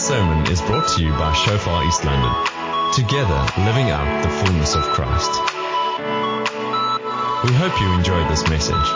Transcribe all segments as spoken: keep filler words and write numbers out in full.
sermon is brought to you by Shofar East London. Together, living out the fullness of Christ. We hope you enjoyed this message.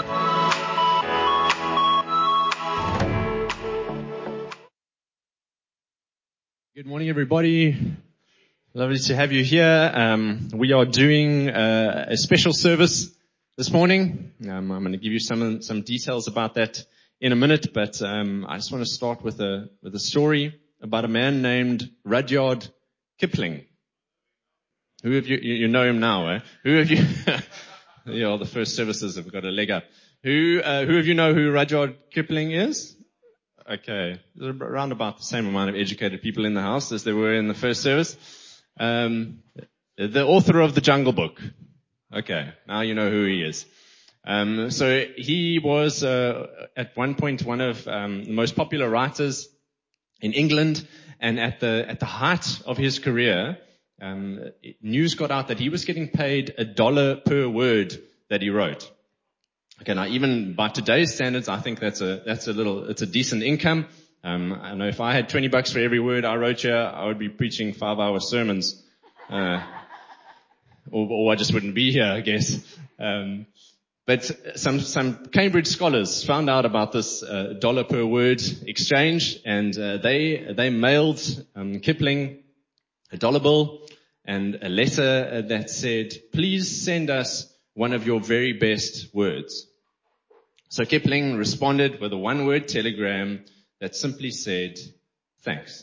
Good morning, everybody. Lovely to have you here. Um, we are doing uh, a special service this morning. Um, I'm going to give you some some details about that in a minute, but um, I just want to start with a with a story about a man named Rudyard Kipling. Who of you, you, you know him now, eh? Who of you, yeah, the first services have got a leg up. Who, uh, who of you know who Rudyard Kipling is? Okay. There's around about the same amount of educated people in the house as there were in the first service. Um, the author of The Jungle Book. Okay. Now you know who he is. Um, so he was, uh, at one point one of, um, the most popular writers in England, and at the, at the height of his career, Um, news got out that he was getting paid a dollar per word that he wrote. Okay, now even by today's standards, I think that's a that's a little it's a decent income. Um, I know if I had twenty bucks for every word I wrote here, I would be preaching five-hour sermons, uh, or, or I just wouldn't be here, I guess. Um, but some some Cambridge scholars found out about this uh, dollar per word exchange, and uh, they they mailed um, Kipling a dollar bill and a letter that said, please send us one of your very best words. So Kipling responded with a one-word telegram that simply said, thanks.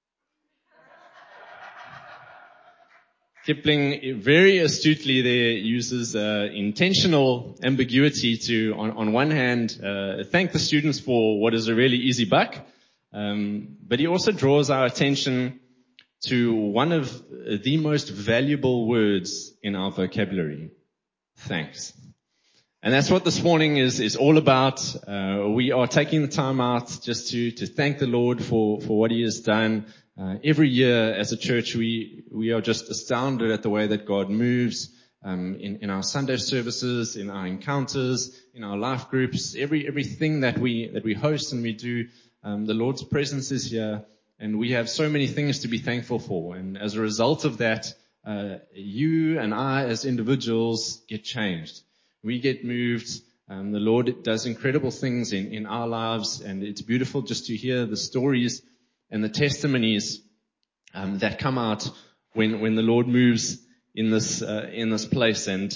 Kipling very astutely there uses uh, intentional ambiguity to, on, on one hand, uh, thank the students for what is a really easy buck, um, but he also draws our attention to one of the most valuable words in our vocabulary, thanks. And that's what this morning is, is all about. Uh, we are taking the time out just to, to thank the Lord for, for what He has done. Uh, every year as a church, we, we are just astounded at the way that God moves, um, in, in our Sunday services, in our encounters, in our life groups, every, everything that we, that we host and we do. Um, the Lord's presence is here. And we have so many things to be thankful for. And as a result of that, uh, you and I as individuals get changed. We get moved. Um, the Lord does incredible things in, in our lives. And it's beautiful just to hear the stories and the testimonies um, that come out when, when the Lord moves in this, uh, in this place. And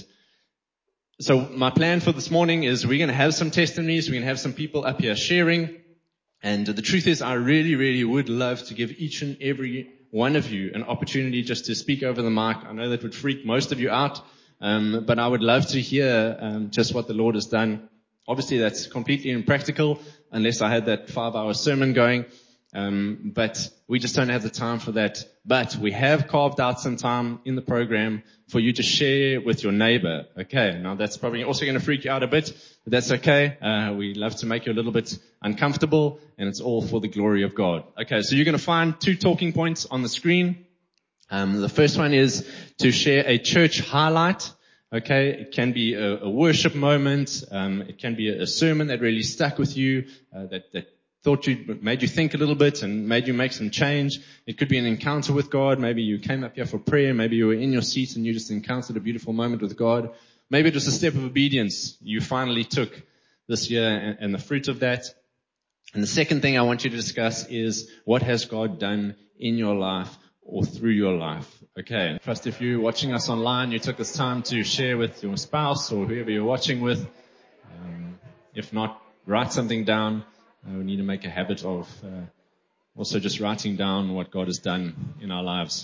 so my plan for this morning is we're going to have some testimonies. We're going to have some people up here sharing. And the truth is, I really, really would love to give each and every one of you an opportunity just to speak over the mic. I know that would freak most of you out, um, but I would love to hear um, just what the Lord has done. Obviously, that's completely impractical unless I had that five-hour sermon going, um, but we just don't have the time for that. But we have carved out some time in the program for you to share with your neighbor. Okay, now that's probably also going to freak you out a bit, but that's okay. Uh, we love to make you a little bit uncomfortable, and it's all for the glory of God. Okay, so you're going to find two talking points on the screen. Um, the first one is to share a church highlight. Okay, it can be a, a worship moment. Um, it can be a, a sermon that really stuck with you, uh, that, that thought you, made you think a little bit and made you make some change. It could be an encounter with God. Maybe you came up here for prayer. Maybe you were in your seat and you just encountered a beautiful moment with God. Maybe it was a step of obedience you finally took this year and, and the fruit of that. And the second thing I want you to discuss is what has God done in your life or through your life. Okay. I trust if you're watching us online, you took this time to share with your spouse or whoever you're watching with. Um, if not, write something down. Uh, we need to make a habit of uh, also just writing down what God has done in our lives.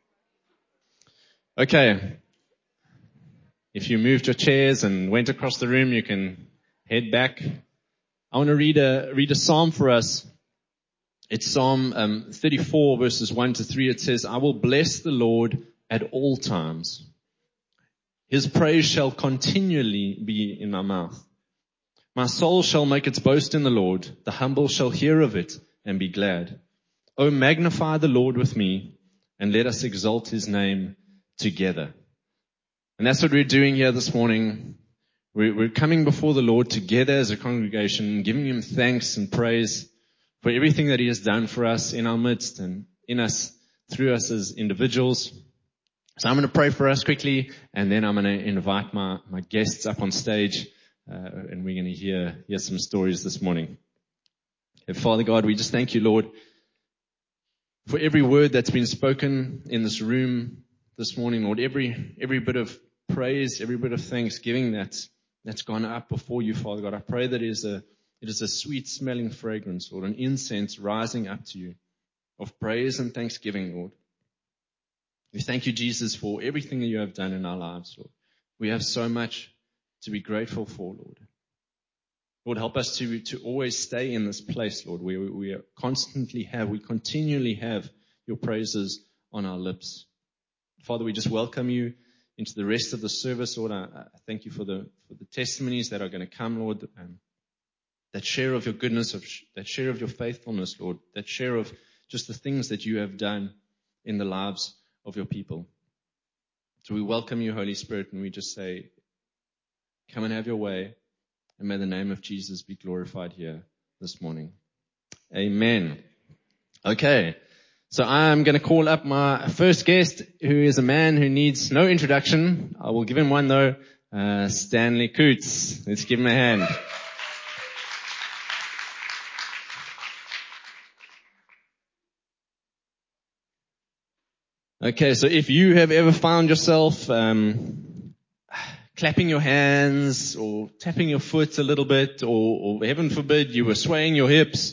Okay. If you moved your chairs and went across the room, you can head back. I want to read a read a psalm for us. It's Psalm um, thirty-four, verses one to three. It says, I will bless the Lord at all times. His praise shall continually be in my mouth. My soul shall make its boast in the Lord. The humble shall hear of it and be glad. Oh, magnify the Lord with me, and let us exalt His name together. And that's what we're doing here this morning. We're, we're coming before the Lord together as a congregation, giving Him thanks and praise for for everything that He has done for us in our midst and in us, through us as individuals. So I'm going to pray for us quickly, and then I'm going to invite my, my guests up on stage, uh, and we're going to hear, hear some stories this morning. And Father God, we just thank you, Lord, for every word that's been spoken in this room this morning, Lord, every, every bit of praise, every bit of thanksgiving that's, that's gone up before you, Father God. I pray that it is a, it is a sweet smelling fragrance, Lord, an incense rising up to you of praise and thanksgiving, Lord. We thank you, Jesus, for everything that you have done in our lives, Lord. We have so much to be grateful for, Lord. Lord, help us to, to always stay in this place, Lord, where we, we constantly have, we continually have your praises on our lips. Father, we just welcome you into the rest of the service, Lord. I, I thank you for the, for the testimonies that are going to come, Lord, um, that share of your goodness, of that share of your faithfulness, Lord, that share of just the things that you have done in the lives of your people. So we welcome you, Holy Spirit, and we just say, come and have your way, and may the name of Jesus be glorified here this morning. Amen. Okay, so I'm going to call up my first guest, who is a man who needs no introduction. I will give him one though, uh, Stanley Coots. Let's give him a hand. Okay, so if you have ever found yourself um, clapping your hands or tapping your foot a little bit, or, or heaven forbid you were swaying your hips,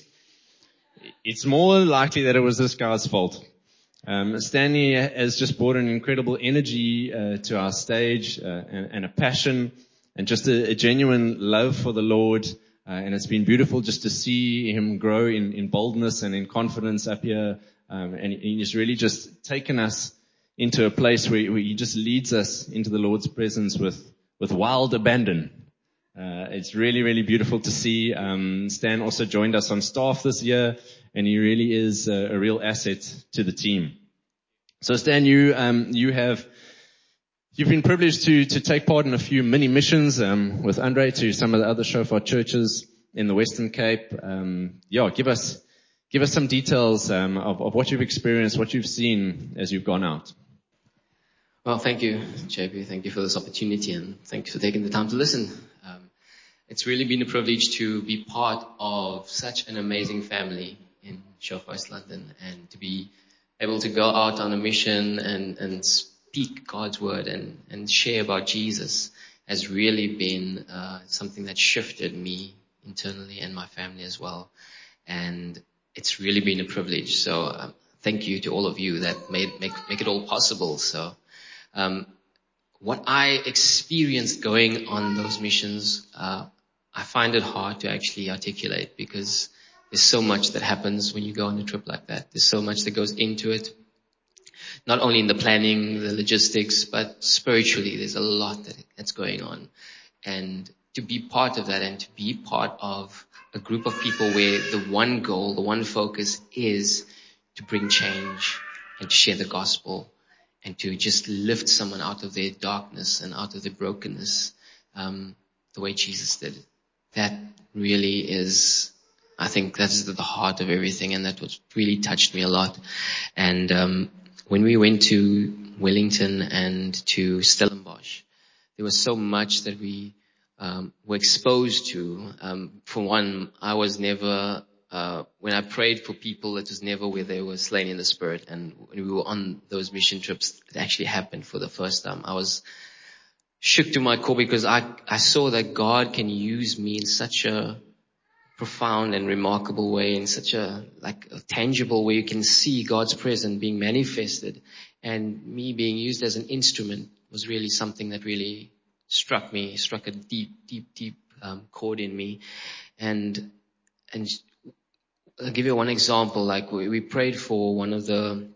it's more likely that it was this guy's fault. Um, Stanley has just brought an incredible energy uh, to our stage uh, and, and a passion and just a, a genuine love for the Lord. Uh, and it's been beautiful just to see him grow in, in boldness and in confidence up here. Um, and he's really just taken us into a place where, where he just leads us into the Lord's presence with, with wild abandon. Uh, it's really, really beautiful to see. Um, Stan also joined us on staff this year, and he really is a, a real asset to the team. So Stan, you, um, you have, you've been privileged to, to take part in a few mini missions, um, with Andre to some of the other Shofar churches in the Western Cape. Um, yeah, give us, Give us some details um, of, of what you've experienced, what you've seen as you've gone out. Well, thank you, J P. Thank you for this opportunity, and thank you for taking the time to listen. Um, it's really been a privilege to be part of such an amazing family in Shofar East London, and to be able to go out on a mission and, and speak God's word and, and share about Jesus has really been uh, something that shifted me internally and my family as well. And it's really been a privilege. So um, thank you to all of you that made make make it all possible. So um, what I experienced going on those missions, uh, I find it hard to actually articulate, because there's so much that happens when you go on a trip like that. There's so much that goes into it, not only in the planning, the logistics, but spiritually there's a lot that, that's going on. And to be part of that, and to be part of a group of people where the one goal, the one focus is to bring change and to share the gospel and to just lift someone out of their darkness and out of their brokenness, um, the way Jesus did. That really is, I think that's the heart of everything, and that was really touched me a lot. And um, when we went to Wellington and to Stellenbosch, there was so much that we Um, were exposed to. Um, for one, I was never, uh, when I prayed for people, it was never where they were slain in the spirit. And when we were on those mission trips, it actually happened for the first time. I was shook to my core, because I, I saw that God can use me in such a profound and remarkable way, in such a, like a tangible way. You can see God's presence being manifested, and me being used as an instrument was really something that really struck me, struck a deep, deep, deep um, chord in me. And and I'll give you one example. Like we, we prayed for one of the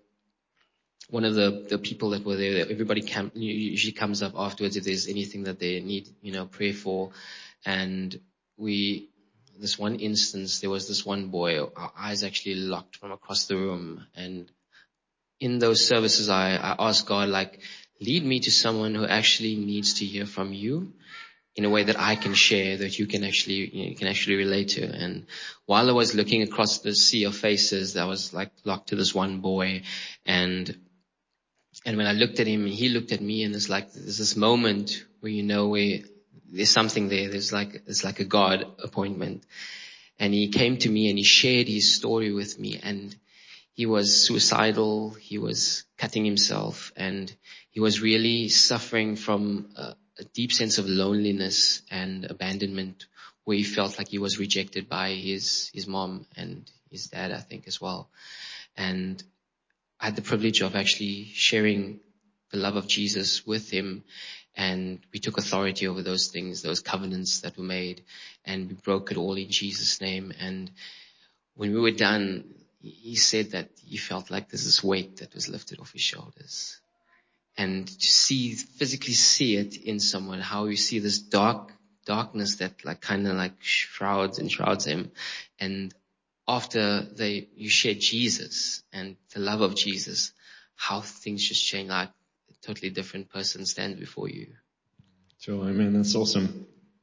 one of the, the people that were there. Everybody came, usually comes up afterwards if there's anything that they need, you know, prayer for. And we, this one instance, there was this one boy, our eyes actually locked from across the room. And in those services, I, I asked God, like, lead me to someone who actually needs to hear from you in a way that I can share, that you can actually, you know, you can actually relate to. And while I was looking across the sea of faces, I was like locked to this one boy. And, and when I looked at him, he looked at me, and it's like, there's this moment where you know where there's something there. There's like, it's like a God appointment. And he came to me and he shared his story with me, and he was suicidal. He was cutting himself, and he was really suffering from a, a deep sense of loneliness and abandonment, where he felt like he was rejected by his, his mom and his dad, I think, as well. And I had the privilege of actually sharing the love of Jesus with him. And we took authority over those things, those covenants that were made, and we broke it all in Jesus' name. And when we were done, he said that he felt like there's this weight that was lifted off his shoulders. And to see, physically see it in someone, how you see this dark, darkness that like kind of like shrouds and shrouds him. And after they, you share Jesus and the love of Jesus, how things just change, like a totally different person stands before you. Sure, I mean, that's awesome.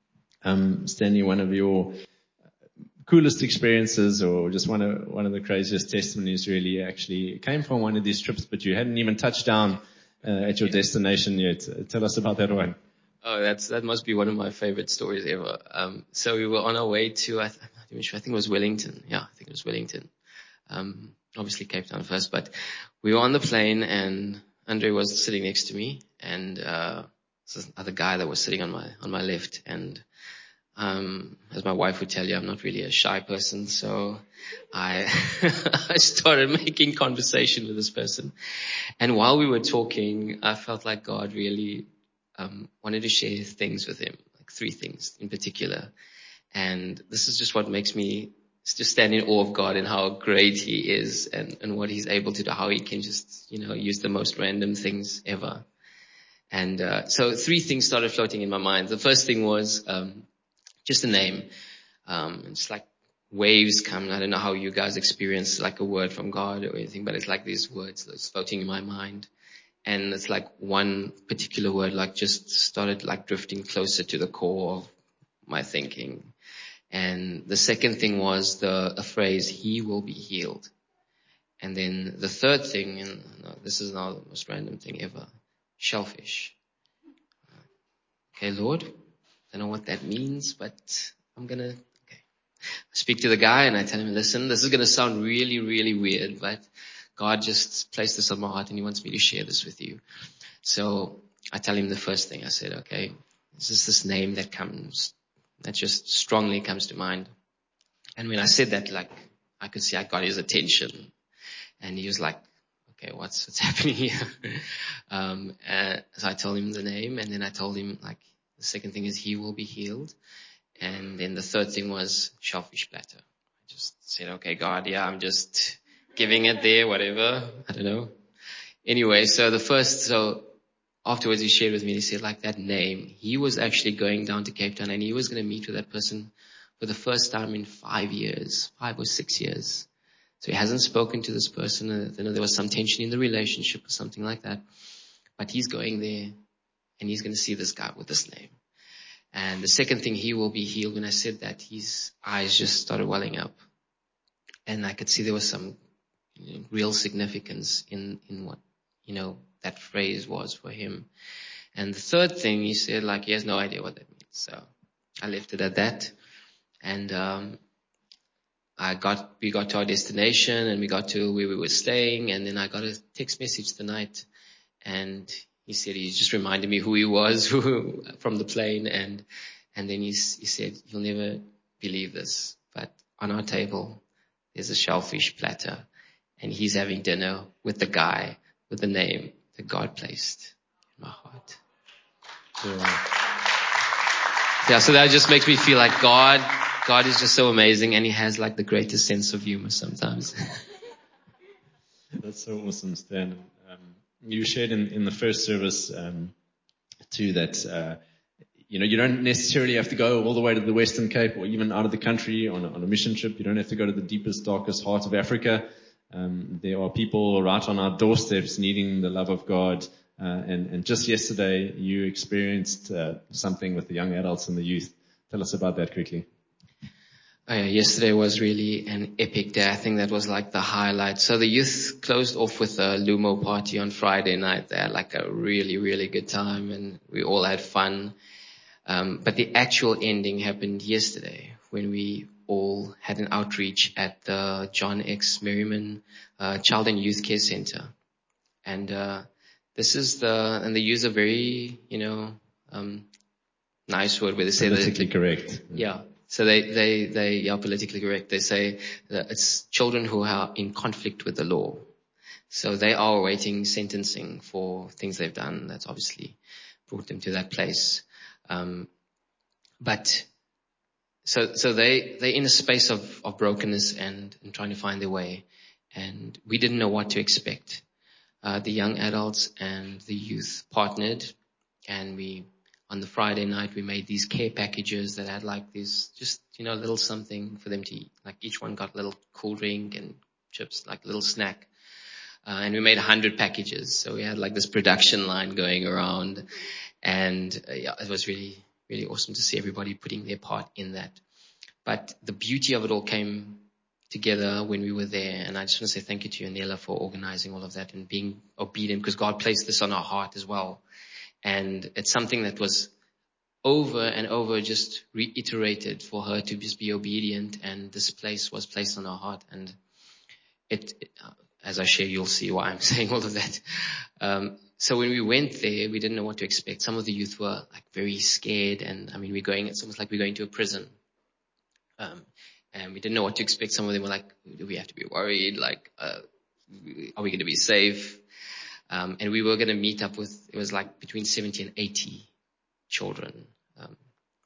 Um, Stanley, one of your coolest experiences, or just one of, one of the craziest testimonies really actually came from one of these trips, but you hadn't even touched down uh, at your destination yet. Tell us about that one. Oh, that's, that must be one of my favorite stories ever. Um, so we were on our way to, I, th- I'm not even sure, I think it was Wellington. Yeah, I think it was Wellington. Um, obviously Cape Town first, but we were on the plane and Andre was sitting next to me, and, uh, this other guy that was sitting on my, on my left. And, um, as my wife would tell you, I'm not really a shy person. So I, I started making conversation with this person. And while we were talking, I felt like God really, um, wanted to share things with him, like three things in particular. And this is just what makes me just stand in awe of God and how great he is, and, and what he's able to do, how he can just, you know, use the most random things ever. And, uh, so three things started floating in my mind. The first thing was, um, just a name. Um, it's like waves come. I don't know how you guys experience like a word from God or anything, but it's like these words that's floating in my mind. And it's like one particular word, like just started like drifting closer to the core of my thinking. And the second thing was the a phrase, he will be healed. And then the third thing, and no, this is now the most random thing ever, shellfish. Okay, Lord, I don't know what that means, but I'm going to, okay. I speak to the guy and I tell him, listen, this is going to sound really, really weird, but God just placed this on my heart and he wants me to share this with you. So I tell him the first thing. I said, okay, this is this name that comes, that just strongly comes to mind. And when I said that, like, I could see I got his attention, and he was like, okay, what's, what's happening here? um, uh, so I told him the name, and then I told him, like, the second thing is he will be healed. And then the third thing was shellfish platter. I just said, okay, God, yeah, I'm just giving it there, whatever. I don't know. Anyway, so the first, so afterwards he shared with me, he said, like, that name, he was actually going down to Cape Town and he was going to meet with that person for the first time in five years, five or six years. So he hasn't spoken to this person. Uh, you know, there was some tension in the relationship or something like that. But he's going there and he's going to see this guy with this name. And the second thing, he will be healed. When I said that, his eyes just started welling up. And I could see there was some, you know, real significance in, in what, you know, that phrase was for him. And the third thing, he said, like, he has no idea what that means. So I left it at that. And, um, I got, we got to our destination and we got to where we were staying. And then I got a text message the night, and he said, he just reminded me who he was who, from the plane. And, and then he, he said, you'll never believe this, but on our table, there's a shellfish platter, and he's having dinner with the guy with the name that God placed in my heart. Yeah. Yeah, so that just makes me feel like God, God is just so amazing, and he has like the greatest sense of humor sometimes. That's so awesome, Stan. Um, you shared in, in the first service, um, too, that, uh, you know, you don't necessarily have to go all the way to the Western Cape or even out of the country on a, on a mission trip. You don't have to go to the deepest, darkest heart of Africa. Um, there are people right on our doorsteps needing the love of God, Uh, and, and just yesterday, you experienced uh, something with the young adults and the youth. Tell us about that quickly. Oh, yeah, yesterday was really an epic day. I think that was like the highlight. So the youth closed off with a Lumo party on Friday night. They had like a really, really good time, and we all had fun. Um, but the actual ending happened yesterday when we all had an outreach at the John X. Merriman uh, Child and Youth Care Center. And uh, this is the, and they use a very, you know, um, nice word where they say Politically that, correct. yeah. So they, they, they are politically correct. They say that it's children who are in conflict with the law. So they are awaiting sentencing for things they've done. That's obviously brought them to that place. Um, but so, so they, they're in a space of, of brokenness and, and trying to find their way. And we didn't know what to expect. Uh, the young adults and the youth partnered, and we, on the Friday night, we made these care packages that had like this, just, you know, a little something for them to eat. Like each one got a little cool drink and chips, like a little snack. Uh, and we made a hundred packages. So we had like this production line going around, and uh, yeah, it was really, really awesome to see everybody putting their part in that. But the beauty of it all came together when we were there. And I just want to say thank you to you, Nela, for organizing all of that and being obedient, because God placed this on our heart as well. And it's something that was over and over just reiterated for her to just be obedient. And this place was placed on our heart. And it, it uh, as I share, you'll see why I'm saying all of that. Um, so when we went there, we didn't know what to expect. Some of the youth were like very scared. And I mean, we're going, it's almost like we're going to a prison. Um, and we didn't know what to expect. Some of them were like, do we have to be worried? Like, uh, are we going to be safe? Um, and we were going to meet up with, it was like between seventy and eighty children. Um,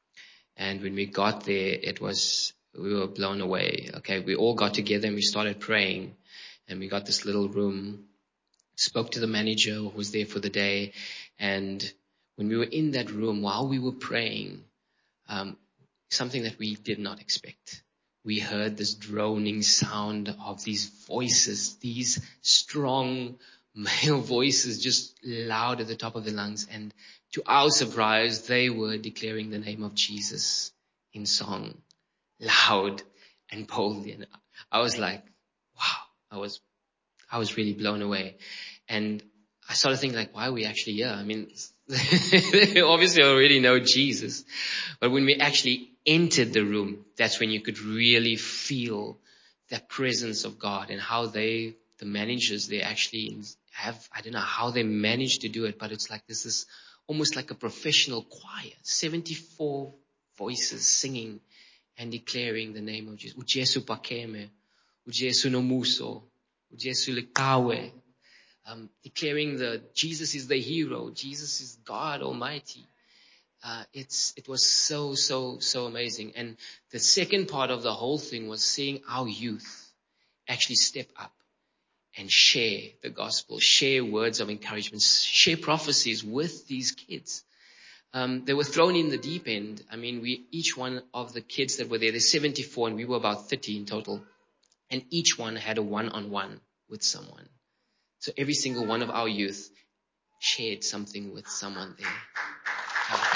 and when we got there, it was, we were blown away. Okay. We all got together and we started praying, and we got this little room, spoke to the manager who was there for the day. And when we were in that room, while we were praying, um, something that we did not expect. We heard this droning sound of these voices, these strong male voices, just loud at the top of their lungs. And to our surprise, they were declaring the name of Jesus in song, loud and boldly. And I was like, wow, I was, I was really blown away. And I started thinking, like, why are we actually here? I mean, they obviously already know Jesus. But when we actually entered the room, that's when you could really feel the presence of God, and how they, the managers, they actually have, I don't know how they managed to do it, but it's like this is almost like a professional choir, seventy-four voices singing and declaring the name of Jesus. uJesu pakeme, uJesu nomuso, uJesu likawe. Um, declaring that Jesus is the hero, Jesus is God Almighty. Uh, it's, it was so, so, so amazing. And the second part of the whole thing was seeing our youth actually step up and share the gospel, share words of encouragement, share prophecies with these kids. Um, they were thrown in the deep end. I mean, we, each one of the kids that were there, there's seventy-four and we were about thirty in total. And each one had a one-on-one with someone. So every single one of our youth shared something with someone there. Oh,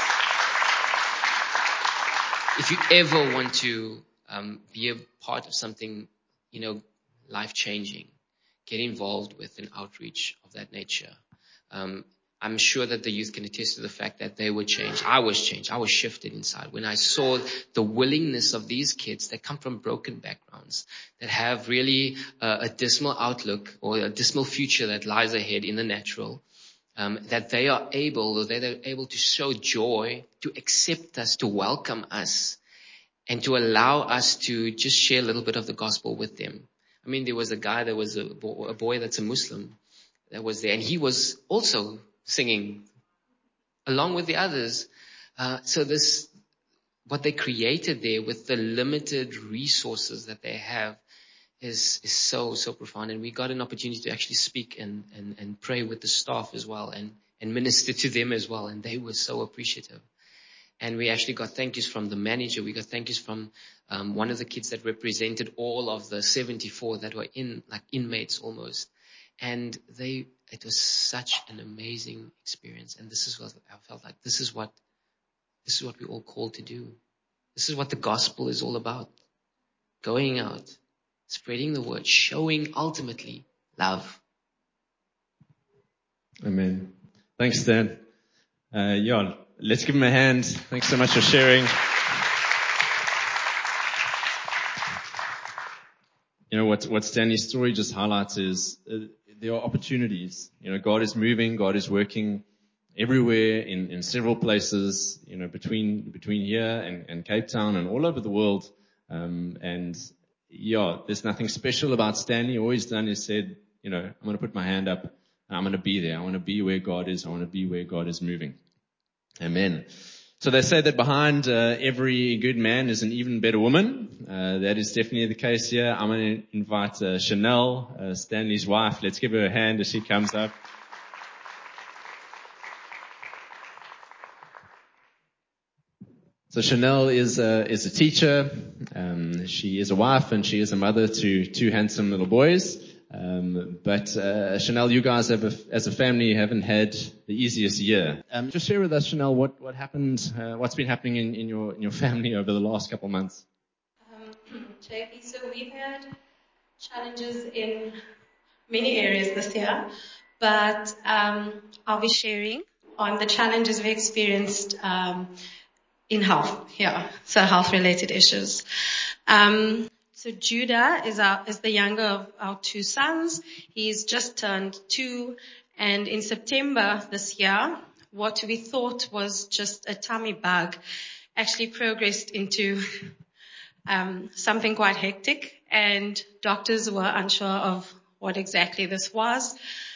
if you ever want to um, be a part of something, you know, life-changing, get involved with an outreach of that nature. Um, I'm sure that the youth can attest to the fact that they were changed. I was changed. I was shifted inside when I saw the willingness of these kids that come from broken backgrounds, that have really uh, a dismal outlook or a dismal future that lies ahead in the natural, um, that they are able, or they're able to show joy, to accept us, to welcome us, and to allow us to just share a little bit of the gospel with them. I mean, there was a guy that was a, bo- a boy that's a Muslim that was there, and he was also singing along with the others. Uh, so this, what they created there with the limited resources that they have is, is so, so profound. And we got an opportunity to actually speak and, and, and pray with the staff as well, and, and minister to them as well. And they were so appreciative. And we actually got thank yous from the manager. We got thank yous from um, one of the kids that represented all of the seventy-four that were in, like inmates almost. And they, it was such an amazing experience. And this is what I felt like, this is what, this is what we're all called to do. This is what the gospel is all about. Going out, spreading the word, showing ultimately love. Amen. Thanks, Dan. Uh, yeah, let's give him a hand. Thanks so much for sharing. You know, what, what Stanley's story just highlights is uh, there are opportunities. You know, God is moving, God is working everywhere in, in several places, you know, between, between here and, and Cape Town and all over the world. Um, and yeah, there's nothing special about Stanley. All he's done is said, you know, I'm going to put my hand up and I'm going to be there. I want to be where God is. I want to be where God is moving. Amen. So they say that behind uh, every good man is an even better woman. Uh, that is definitely the case here. I'm going to invite uh, Chanel, uh, Stanley's wife. Let's give her a hand as she comes up. So Chanel is a, is a teacher. Um, she is a wife and she is a mother to two handsome little boys. Um, but uh, Chanel, you guys have, a, as a family, haven't had the easiest year. Um, just share with us, Chanel, what what happened, uh, what's been happening in, in your in your family over the last couple of months. Um, J P, so we've had challenges in many areas this year, but um, I'll be sharing on the challenges we experienced um, in health. Yeah, so health-related issues. Um, So Judah is our, is the younger of our two sons. He's just turned two, and in September this year, what we thought was just a tummy bug actually progressed into um, something quite hectic, and doctors were unsure of what exactly this was.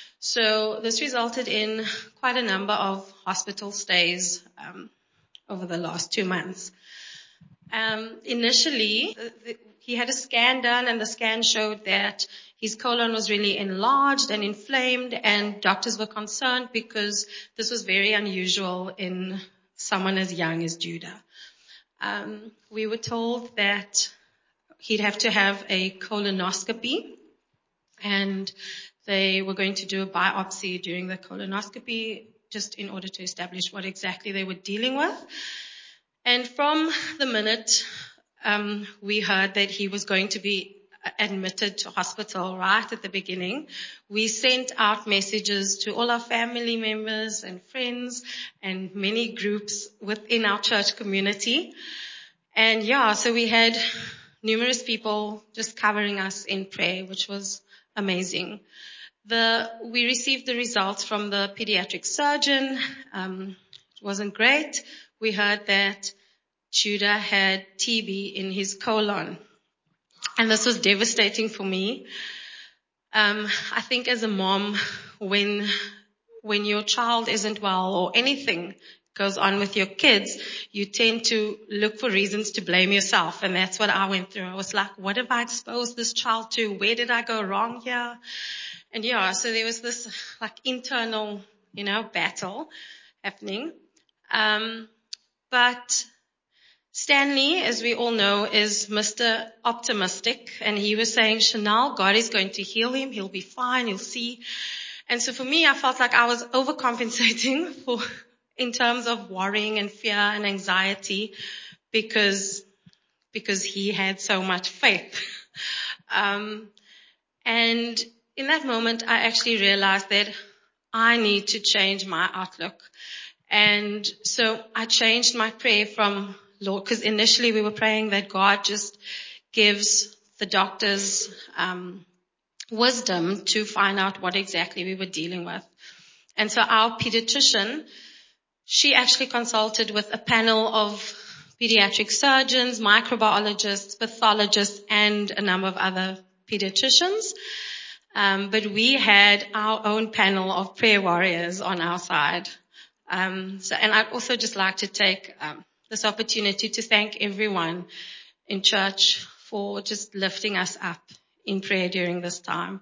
So this resulted in quite a number of hospital stays um, over the last two months. Um, initially, the, the, he had a scan done, and the scan showed that his colon was really enlarged and inflamed, and doctors were concerned because this was very unusual in someone as young as Judah. Um, we were told that he'd have to have a colonoscopy, and they were going to do a biopsy during the colonoscopy just in order to establish what exactly they were dealing with. And from the minute um, we heard that he was going to be admitted to hospital right at the beginning, we sent out messages to all our family members and friends and many groups within our church community. And yeah, so we had numerous people just covering us in prayer, which was amazing. The, we received the results from the pediatric surgeon. Um, it wasn't great. We heard that Judah had T B in his colon. And this was devastating for me. Um, I think as a mom, when, when your child isn't well or anything goes on with your kids, you tend to look for reasons to blame yourself. And that's what I went through. I was like, what have I exposed this child to? Where did I go wrong here? And yeah, so there was this like internal, you know, battle happening. Um, but Stanley, as we all know, is Mister Optimistic, and he was saying, Chanel, God is going to heal him. He'll be fine. You'll see. And so for me, I felt like I was overcompensating for, in terms of worrying and fear and anxiety because, because he had so much faith. um, and in that moment, I actually realized that I need to change my outlook. And so I changed my prayer from Lord, because initially we were praying that God just gives the doctors um, wisdom to find out what exactly we were dealing with. And so our pediatrician, she actually consulted with a panel of pediatric surgeons, microbiologists, pathologists, and a number of other pediatricians. Um, but we had our own panel of prayer warriors on our side. Um, so, and I'd also just like to take um, this opportunity to thank everyone in church for just lifting us up in prayer during this time.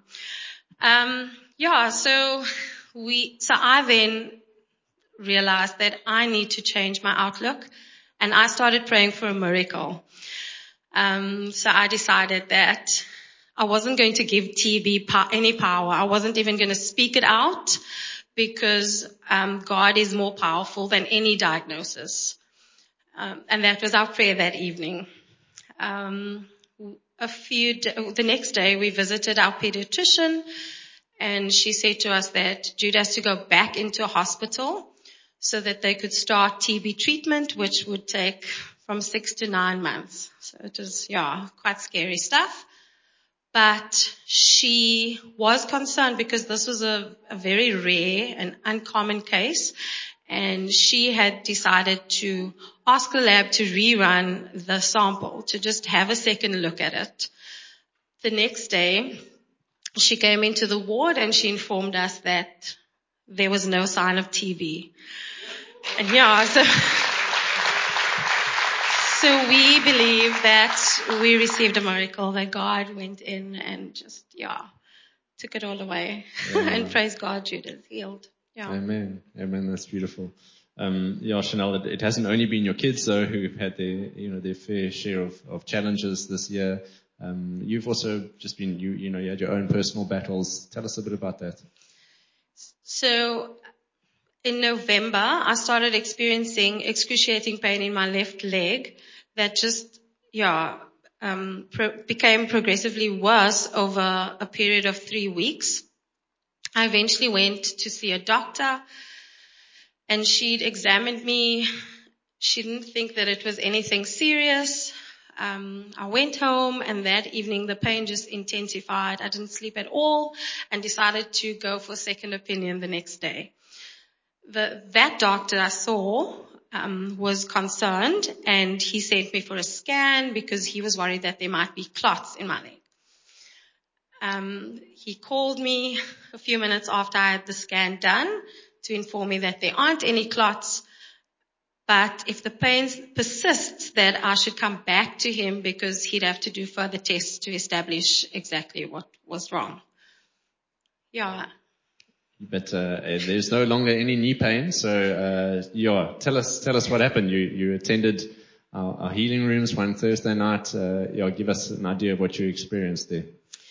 Um, yeah, so we, so I then realized that I need to change my outlook, and I started praying for a miracle. Um, so I decided that I wasn't going to give T B po- any power. I wasn't even going to speak it out because um, God is more powerful than any diagnosis. Um, and that was our prayer that evening. Um, a few d- the next day we visited our pediatrician, and she said to us that Jude has to go back into a hospital so that they could start T B treatment, which would take from six to nine months. So it was, yeah, quite scary stuff. But she was concerned because this was a, a very rare and uncommon case. And she had decided to ask the lab to rerun the sample, to just have a second look at it. The next day, she came into the ward and she informed us that there was no sign of T B. And yeah, so, so we believe that we received a miracle, that God went in and just, yeah, took it all away. Yeah. And praise God, Judith healed. Yeah. Amen. Amen. That's beautiful. Um, yeah, Chanel, it, it hasn't only been your kids though who've had their, you know, their fair share of, of challenges this year. Um, you've also just been, you, you know, you had your own personal battles. Tell us a bit about that. So in November, I started experiencing excruciating pain in my left leg that just, yeah, um, pro- became progressively worse over a period of three weeks. I eventually went to see a doctor, and she'd examined me. She didn't think that it was anything serious. Um, I went home, and that evening the pain just intensified. I didn't sleep at all and decided to go for a second opinion the next day. The, that doctor I saw um, was concerned, and he sent me for a scan because he was worried that there might be clots in my leg. Um, he called me a few minutes after I had the scan done to inform me that there aren't any clots, but if the pain persists, that I should come back to him because he'd have to do further tests to establish exactly what was wrong. Yeah. But uh, there's no longer any knee pain, so uh, yeah, tell us tell us what happened. You you attended our, our healing rooms one Thursday night. Uh, yeah, give us an idea of what you experienced there.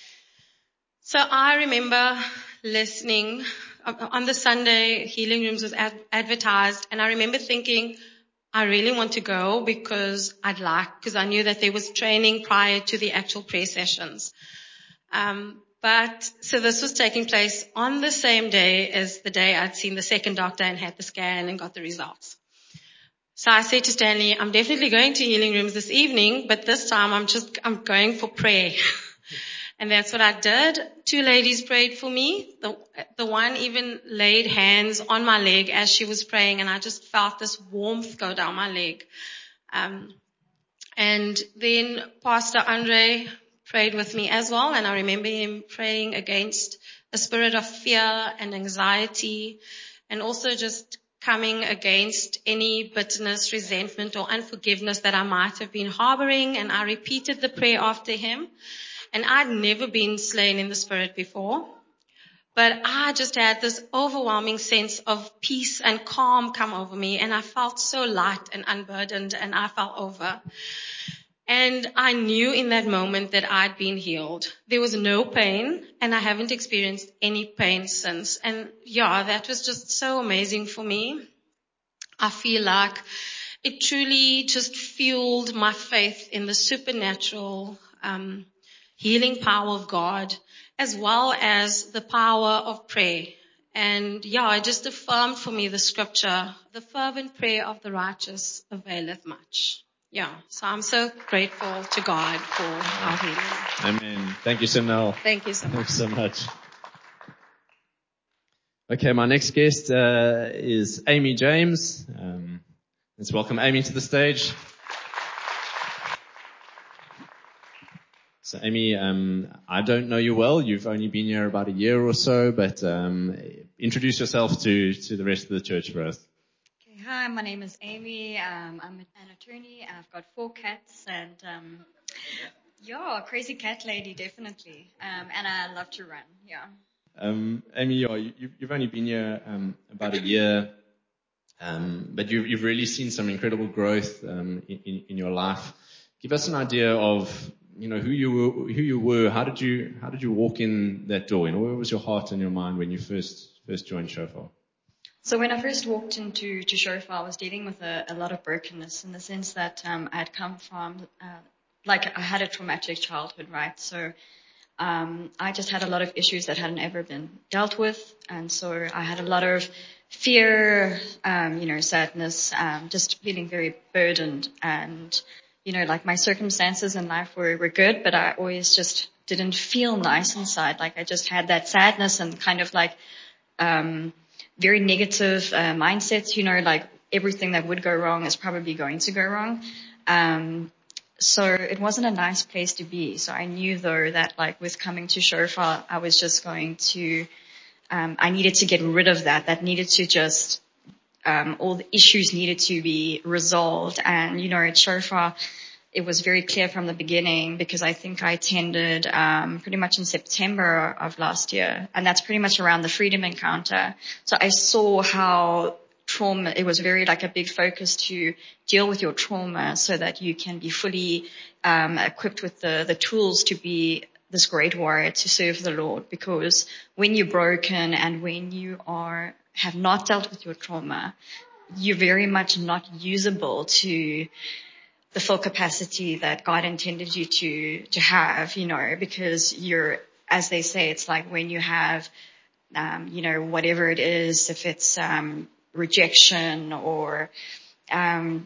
So I remember listening on the Sunday, healing rooms was ad- advertised, and I remember thinking, I really want to go because I'd like, because I knew that there was training prior to the actual prayer sessions. Um, but so this was taking place on the same day as the day I'd seen the second doctor and had the scan and got the results. So I said to Stanley, I'm definitely going to healing rooms this evening, but this time I'm just, I'm going for prayer. And that's what I did. Two ladies prayed for me. The, the one even laid hands on my leg as she was praying, and I just felt this warmth go down my leg. Um, and then Pastor Andre prayed with me as well, and I remember him praying against a spirit of fear and anxiety, and also just coming against any bitterness, resentment, or unforgiveness that I might have been harboring. And I repeated the prayer after him. And I'd never been slain in the spirit before, but I just had this overwhelming sense of peace and calm come over me, and I felt so light and unburdened, and I fell over. And I knew in that moment that I'd been healed. There was no pain, and I haven't experienced any pain since. And yeah, that was just so amazing for me. I feel like it truly just fueled my faith in the supernatural, um, healing power of God, as well as the power of prayer. And yeah, it just affirmed for me the scripture, the fervent prayer of the righteous availeth much. Yeah, so I'm so grateful to God for our healing. Amen. Thank you, Chanel. Thank you so much. Thanks so much. Okay, my next guest uh, is Amy James. Um, let's welcome Amy to the stage. So Amy, um, I don't know you well. You've only been here about a year or so, but um, introduce yourself to, to the rest of the church for us. Okay, hi, my name is Amy. Um, I'm an attorney. I've got four cats, and um, yeah, crazy cat lady, definitely. Um, and I love to run, yeah. Um, Amy, yeah, you, you've only been here um, about a year, um, but you've, you've really seen some incredible growth um, in, in your life. Give us an idea of you know, who you were, who you were, how did you, how did you walk in that door? You know, where was your heart and your mind when you first, first joined Shofar? So when I first walked into to Shofar, I was dealing with a, a lot of brokenness in the sense that um, I had come from, uh, like I had a traumatic childhood, right? So um, I just had a lot of issues that hadn't ever been dealt with, and so I had a lot of fear, um, you know, sadness, um, just feeling very burdened, and you know, like my circumstances in life were were good, but I always just didn't feel nice inside. Like I just had that sadness and kind of like um, very negative uh, mindsets, you know, like everything that would go wrong is probably going to go wrong. Um, So it wasn't a nice place to be. So I knew though that like with coming to Shofar, I was just going to, um, I needed to get rid of that. That needed to just, um, all the issues needed to be resolved. And, you know, at Shofar, it was very clear from the beginning because I think I attended, um, pretty much in September of last year. And that's pretty much around the Freedom Encounter. So I saw how trauma, it was very like a big focus to deal with your trauma so that you can be fully um, equipped with the, the tools to be this great warrior to serve the Lord. Because when you're broken and when you are have not dealt with your trauma, you're very much not usable to the full capacity that God intended you to to have, you know, because you're, as they say, it's like when you have, um, you know, whatever it is, if it's um rejection or, um,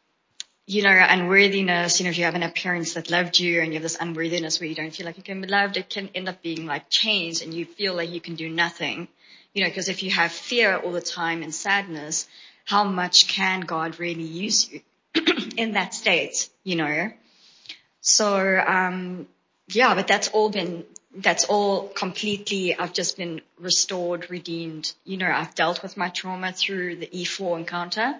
you know, unworthiness, you know, if you have an parents that loved you and you have this unworthiness where you don't feel like you can be loved, it can end up being like chains and you feel like you can do nothing, you know, because if you have fear all the time and sadness, how much can God really use you in that state, you know? So, um, yeah, but that's all been, that's all completely, I've just been restored, redeemed. You know, I've dealt with my trauma through the E four encounter.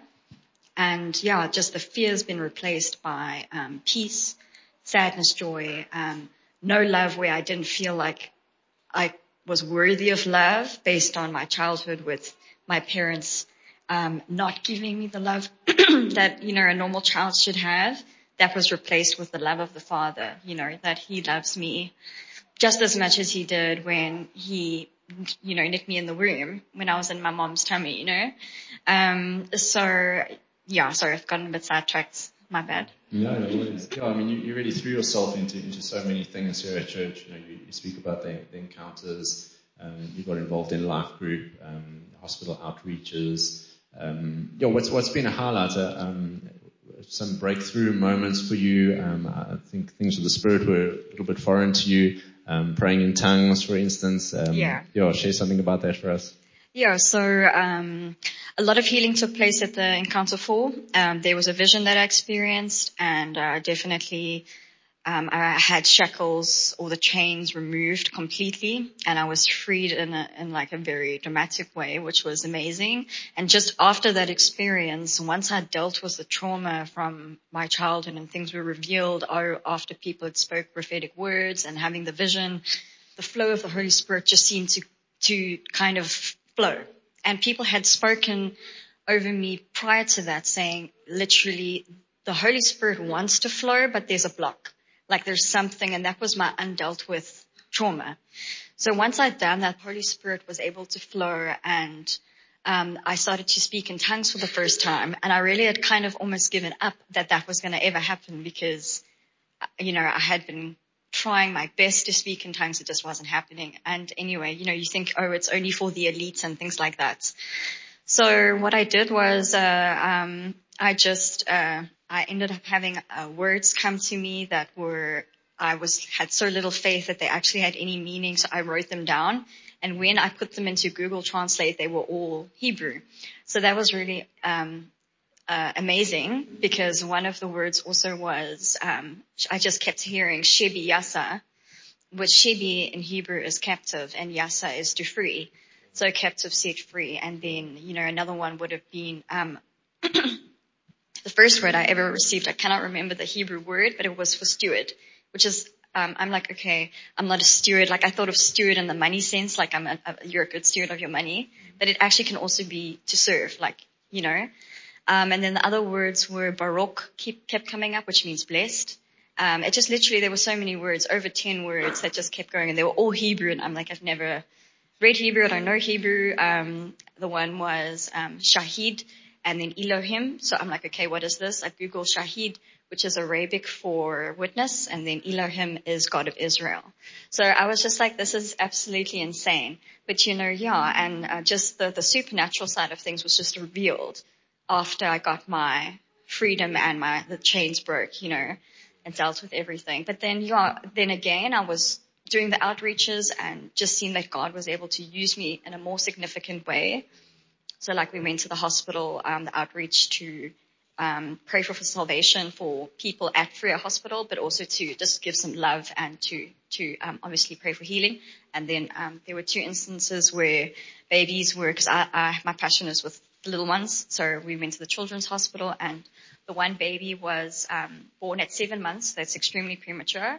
And yeah, just the fear's been replaced by um, peace, sadness, joy, um, no love where I didn't feel like I was worthy of love based on my childhood with my parents um, not giving me the love that, you know, a normal child should have. That was replaced with the love of the Father, you know, that He loves me just as much as He did when He, you know, knit me in the womb when I was in my mom's tummy, you know. Um, so, yeah, sorry, I've gotten a bit sidetracked. My bad. No, no worries. Yeah, I mean, you, you really threw yourself into, into so many things here at church. You know, you, you speak about the, the encounters. Um, you got involved in life group, um, hospital outreaches. Um, yeah, what's what's been a highlight? Uh, um, some breakthrough moments for you. Um, I think things of the Spirit were a little bit foreign to you. Um, praying in tongues, for instance. Um, yeah. Yeah, share something about that for us. Yeah, so um, a lot of healing took place at the Encounter four. Um, there was a vision that I experienced, and uh, definitely um, I had shackles or the chains removed completely, and I was freed in a, in like a very dramatic way, which was amazing. And just after that experience, once I dealt with the trauma from my childhood and things were revealed after people had spoke prophetic words and having the vision, the flow of the Holy Spirit just seemed to to kind of flow. And people had spoken over me prior to that saying, literally, the Holy Spirit wants to flow, but there's a block. Like there's something, and that was my undealt with trauma. So once I'd done that, Holy Spirit was able to flow, and um, I started to speak in tongues for the first time. And I really had kind of almost given up that that was going to ever happen because, you know, I had been trying my best to speak in tongues. It just wasn't happening. And anyway, you know, you think, oh, it's only for the elites and things like that. So what I did was, uh, um, I just, uh, I ended up having uh, words come to me that were, I was, had so little faith that they actually had any meaning. So I wrote them down. And when I put them into Google Translate, they were all Hebrew. So that was really, um, Uh, amazing, because one of the words also was, um, I just kept hearing Shebi Yasa, which Shebi in Hebrew is captive and Yasa is to free. So captive set free. And then, you know, another one would have been, um, the first word I ever received, I cannot remember the Hebrew word, but it was for steward, which is, um, I'm like, okay, I'm not a steward. Like I thought of steward in the money sense, like I'm a, a, you're a good steward of your money, but it actually can also be to serve, like, you know. Um, and then the other words were Baruch keep, kept coming up, which means blessed. Um, it just literally, there were so many words, over ten words that just kept going, and they were all Hebrew, and I'm like, I've never read Hebrew, I don't know Hebrew. Um, the one was um, Shahid, and then Elohim. So I'm like, okay, what is this? I Googled Shahid, which is Arabic for witness, and then Elohim is God of Israel. So I was just like, this is absolutely insane. But you know, yeah, and uh, just the, the supernatural side of things was just revealed after I got my freedom and my the chains broke, you know, and dealt with everything. But then, yeah, then again, I was doing the outreaches and just seeing that God was able to use me in a more significant way. So like we went to the hospital, um, the outreach to um, pray for, for salvation for people at Freya Hospital, but also to just give some love and to, to um, obviously pray for healing. And then um, there were two instances where babies were, because I, I, my passion is with the little ones. So we went to the children's hospital, and the one baby was um, born at seven months. That's extremely premature.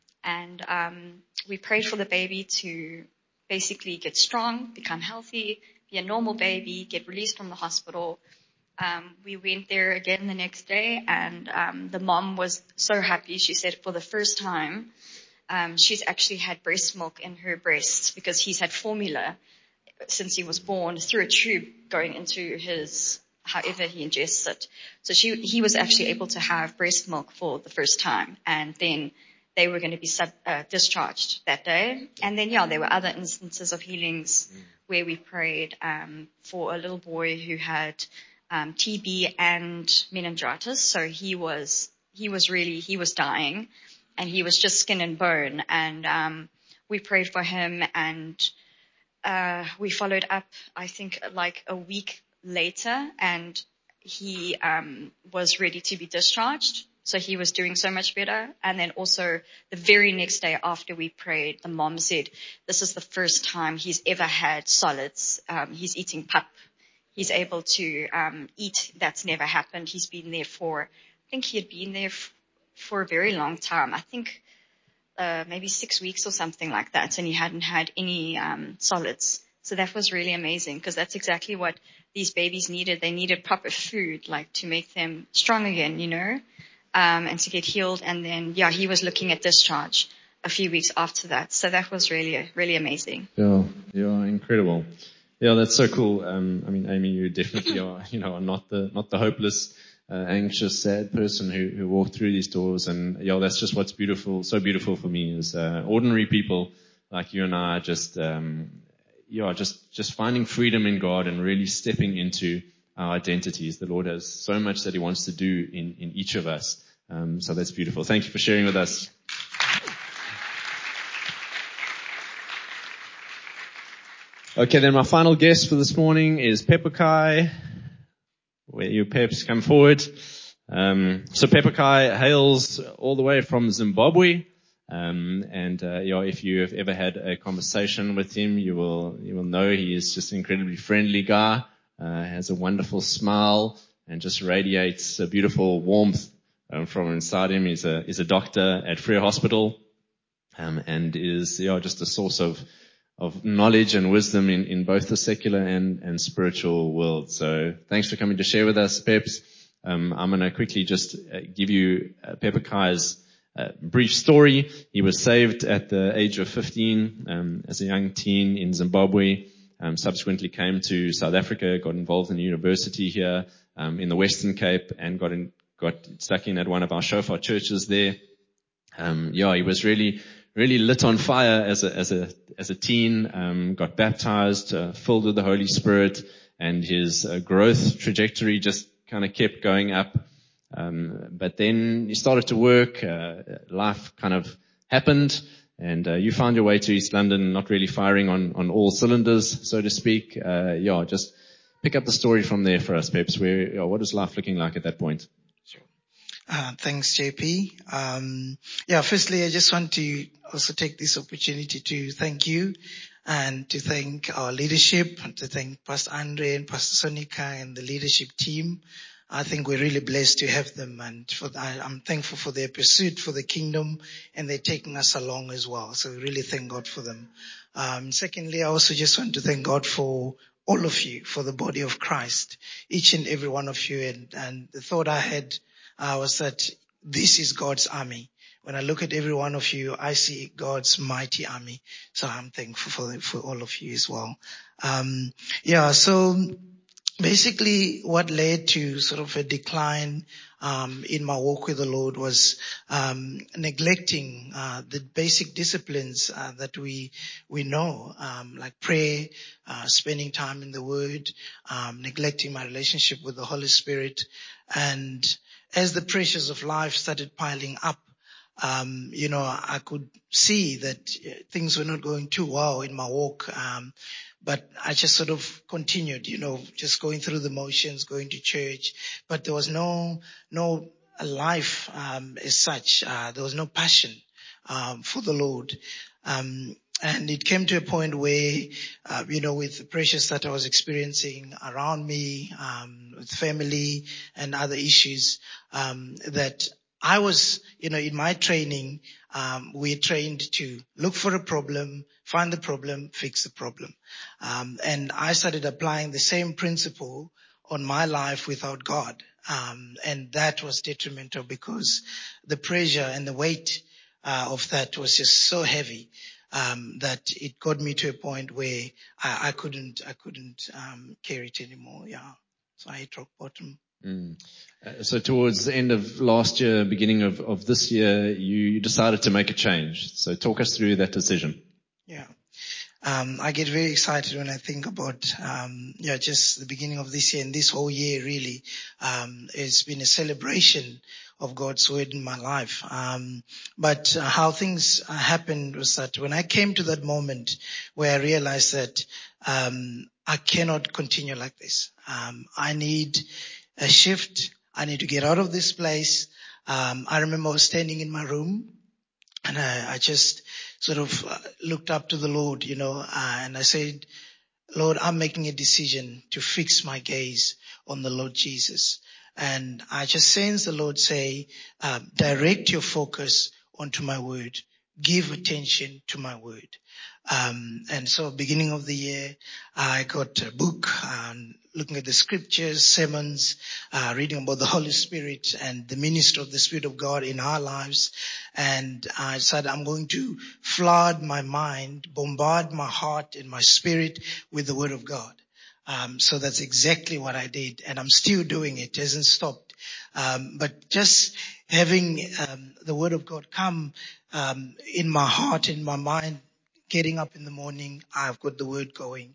And um, we prayed for the baby to basically get strong, become healthy, be a normal baby, get released from the hospital. Um, we went there again the next day, and um, the mom was so happy. She said for the first time, um, she's actually had breast milk in her breasts, because he's had formula since he was born through a tube going into his, however he ingests it. So she, he was actually able to have breast milk for the first time, and then they were going to be sub, uh, discharged that day. And then, yeah, there were other instances of healings where we prayed um, for a little boy who had um, T B and meningitis. So he was he was really he was dying, and he was just skin and bone. And um, we prayed for him, and uh, we followed up, I think, like a week later, and he um, was ready to be discharged. So he was doing so much better. And then also the very next day after we prayed, the mom said, this is the first time he's ever had solids. Um, he's eating pap. He's able to um, eat. That's never happened. He's been there for, I think he had been there f- for a very long time. I think uh, maybe six weeks or something like that. And he hadn't had any um, solids. So that was really amazing, because that's exactly what these babies needed. They needed proper food, like to make them strong again, you know. Um, and to get healed. And then, yeah, he was looking at discharge a few weeks after that. So that was really, really amazing. Yeah, yeah, incredible. Yeah, that's so cool. Um, I mean, Amy, you definitely are, you know, are not the, not the hopeless, uh, anxious, sad person who, who walked through these doors. And yeah, that's just what's beautiful, so beautiful for me is, uh, ordinary people like you and I just, um, yeah, just, just finding freedom in God and really stepping into our identities. The Lord has so much that He wants to do in, in each of us. Um, so that's beautiful. Thank you for sharing with us. Okay, then my final guest for this morning is Pepper Kai. Where you Peps come forward. Um, so Pepper Kai hails all the way from Zimbabwe. Um, and, uh, you know, if you have ever had a conversation with him, you will, you will know he is just an incredibly friendly guy, uh, has a wonderful smile and just radiates a beautiful warmth, um, from inside him. He's a, he's a doctor at Freya Hospital, um, and is, you know, just a source of, of knowledge and wisdom in, in both the secular and, and spiritual world. So thanks for coming to share with us, Peps. Um, I'm going to quickly just uh, give you uh, Pepper Kai's Uh, brief story. He was saved at the age of fifteen um, as a young teen in Zimbabwe. Um, subsequently came to South Africa, got involved in a university here um, in the Western Cape, and got in, got stuck in at one of our shofar churches there. Um, yeah, he was really, really lit on fire as a as a as a teen. Um, got baptized, uh, filled with the Holy Spirit, and his uh, growth trajectory just kind of kept going up. Um, but then you started to work, uh, life kind of happened, and uh, you found your way to East London, not really firing on, on all cylinders, so to speak. Uh, yeah, just pick up the story from there for us, Peps. Where, yeah, what was life looking like at that point? Sure. Uh, thanks, J P. Um, yeah, firstly, I just want to also take this opportunity to thank you and to thank our leadership, and to thank Pastor Andre and Pastor Sonika and the leadership team. I think we're really blessed to have them, and for the, I, I'm thankful for their pursuit for the kingdom, and they're taking us along as well. So we really thank God for them. Um, secondly, I also just want to thank God for all of you, for the body of Christ, each and every one of you. And, and the thought I had uh, was that this is God's army. When I look at every one of you, I see God's mighty army. So I'm thankful for, for all of you as well. Um, yeah, so basically what led to sort of a decline um, in my walk with the Lord was um, neglecting uh, the basic disciplines uh, that we we know, um, like prayer, uh, spending time in the Word, um, neglecting my relationship with the Holy Spirit. And as the pressures of life started piling up, Um, you know, I could see that things were not going too well in my walk. Um, but I just sort of continued, you know, just going through the motions, going to church, but there was no, no life, um, as such. Uh, there was no passion, um, for the Lord. Um, and it came to a point where, uh, you know, with the pressures that I was experiencing around me, um, with family and other issues, um, that I was, you know, in my training, um, we're trained to look for a problem, find the problem, fix the problem. Um, and I started applying the same principle on my life without God. Um, and that was detrimental because the pressure and the weight uh, of that was just so heavy, um, that it got me to a point where I, I couldn't, I couldn't, um, carry it anymore. Yeah. So I hit rock bottom. Mm. Uh, so towards the end of last year, beginning of, of this year, you, you decided to make a change. So talk us through that decision. Yeah. Um, I get very excited when I think about, um, yeah, just the beginning of this year and this whole year really, um, it's been a celebration of God's word in my life. Um, but uh, how things uh, happened was that when I came to that moment where I realized that, um, I cannot continue like this. Um, I need a shift. I need to get out of this place. Um, I remember I was standing in my room and I, I just sort of uh, looked up to the Lord, you know, uh, and I said, Lord, I'm making a decision to fix my gaze on the Lord Jesus. And I just sense the Lord say, um, direct your focus onto my word. Give attention to my word. Um, and so beginning of the year, I got a book, um, looking at the scriptures, sermons, uh, reading about the Holy Spirit and the ministry of the Spirit of God in our lives. And I said, I'm going to flood my mind, bombard my heart and my spirit with the word of God. Um, so that's exactly what I did. And I'm still doing it. It hasn't stopped. Um, but just having, um, the word of God come, um, in my heart, in my mind, getting up in the morning, I've got the word going.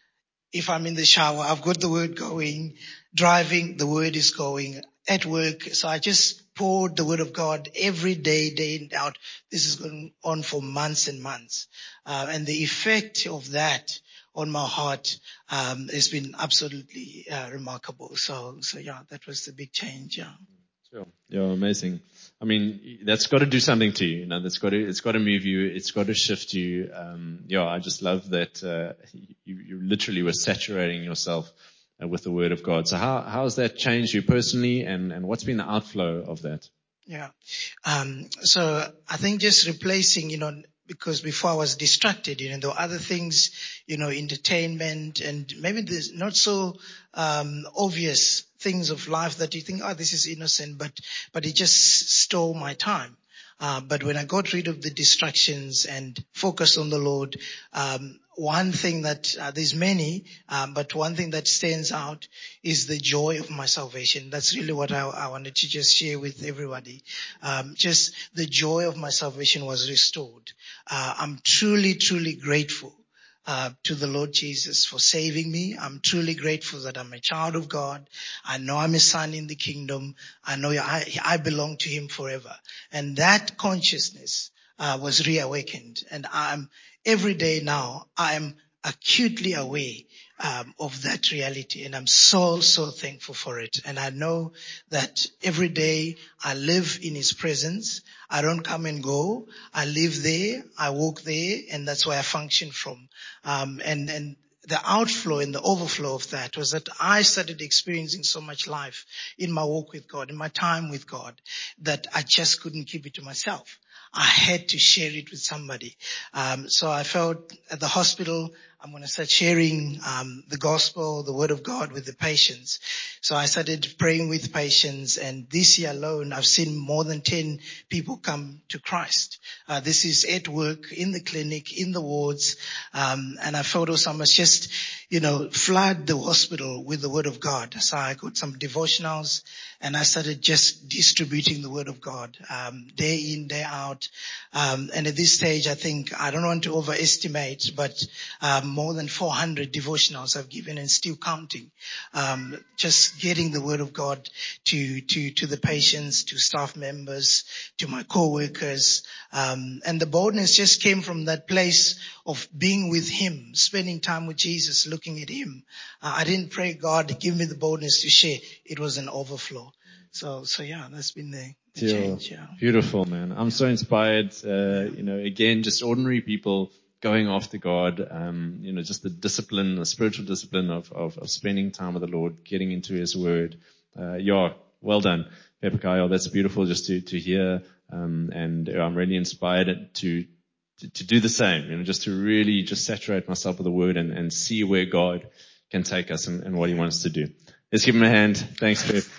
If I'm in the shower, I've got the word going. Driving, the word is going. At work, so I just poured the word of God every day, day in, out. This is going on for months and months. Uh, and the effect of that on my heart um, has been absolutely uh, remarkable. So, so yeah, that was the big change. Yeah. Sure. Yeah, amazing. I mean, that's got to do something to you. You know, that's got to, it's got to move you. It's got to shift you. Um, yeah, I just love that, uh, you, you literally were saturating yourself uh, with the word of God. So how, how has that changed you personally, and, and what's been the outflow of that? Yeah. Um, so I think just replacing, you know, because before I was distracted, you know, there were other things, you know, entertainment and maybe there's not so, um, obvious things of life that you think, oh, this is innocent, but, but it just stole my time. Uh, but when I got rid of the distractions and focused on the Lord, um, one thing that, uh, there's many, um, but one thing that stands out is the joy of my salvation. That's really what I, I wanted to just share with everybody. Um, just the joy of my salvation was restored. Uh, I'm truly, truly grateful. Uh, to the Lord Jesus for saving me. I'm truly grateful that I'm a child of God. I know I'm a son in the kingdom. I know I, I belong to Him forever. And that consciousness uh, was reawakened. And I'm every day now, I am acutely aware um, of that reality. And I'm so, so thankful for it. And I know that every day I live in His presence. I don't come and go. I live there. I walk there. And that's where I function from. Um, and, and the outflow and the overflow of that was that I started experiencing so much life in my walk with God, in my time with God, that I just couldn't keep it to myself. I had to share it with somebody. Um, so I felt at the hospital, I'm going to start sharing um, the gospel, the word of God with the patients. So I started praying with patients, and this year alone, I've seen more than ten people come to Christ. Uh, this is at work, in the clinic, in the wards, um, and I felt also I must just, you know, flood the hospital with the word of God. So I got some devotionals, and I started just distributing the word of God, um, day in, day out. Um, and at this stage, I think, I don't want to overestimate, but um, more than four hundred devotionals I've given and still counting. Um, just getting the word of God to, to, to the patients, to staff members, to my co-workers. Um, and the boldness just came from that place of being with him, spending time with Jesus, looking at him. Uh, I didn't pray, God, give me the boldness to share. It was an overflow. So, so yeah, that's been the, the change. Yeah. Beautiful, man. I'm so inspired. Uh, you know, again, just ordinary people going after God, um, you know, just the discipline, the spiritual discipline of, of, of spending time with the Lord, getting into his word. Uh, yeah, well done, Hezekiah. That's beautiful just to, to hear. Um, and I'm really inspired to, to, to do the same, you know, just to really just saturate myself with the word and, and see where God can take us and, and what he wants to do. Let's give him a hand. Thanks, Pep.